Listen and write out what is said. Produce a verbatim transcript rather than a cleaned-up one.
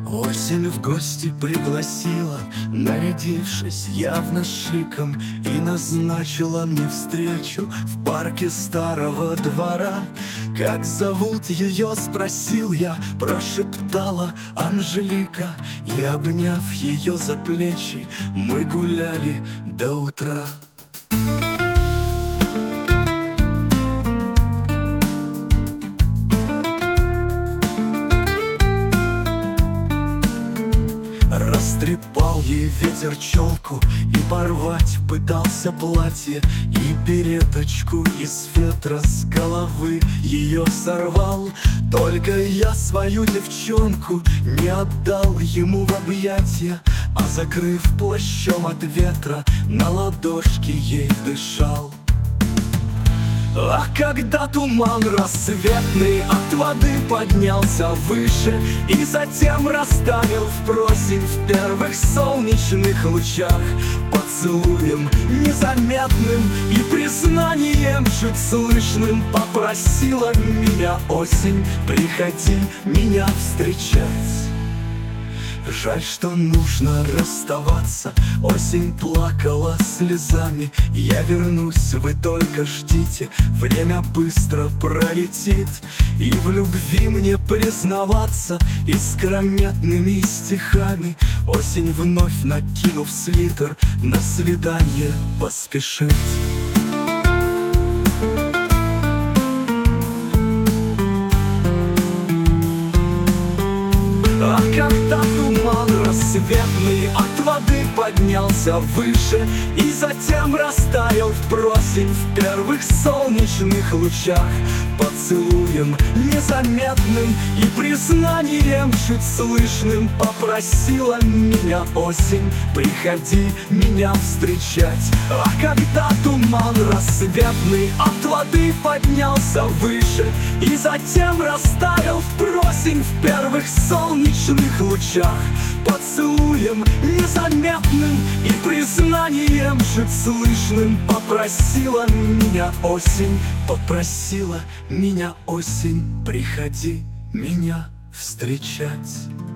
Осень в гости пригласила, нарядившись явно шиком, и назначила мне встречу в парке старого двора. Как зовут ее, спросил я, прошептала Анжелика, и, обняв ее за плечи, мы гуляли до утра. Растрепал ей ветер челку и порвать пытался платье, и береточку из ветра с головы ее сорвал. Только я свою девчонку не отдал ему в объятия, а, закрыв плащом от ветра, на ладошки ей дышал. Ах, когда туман рассветный от воды поднялся выше и затем растаял впросень в первых солнечных лучах, поцелуем незаметным и признанием чуть слышным попросила меня осень: приходи меня встречать. Жаль, что нужно расставаться. Осень плакала слезами. Я вернусь, вы только ждите. Время быстро пролетит, и в любви мне признаваться искрометными стихами. Осень, вновь накинув свитер, на свидание поспешит. А когда туман рассветный от воды поднялся выше и затем растаял впросень в первых солнечных лучах, поцелуем незаметным и признанием чуть слышным попросила меня осень: приходи меня встречать. А когда туман рассветный от воды поднялся выше и затем растаял впросень в первых солнечных лучах, поцелуем незаметным и признанием чуть слышным попросила меня осень, попросила меня осень: приходи меня встречать.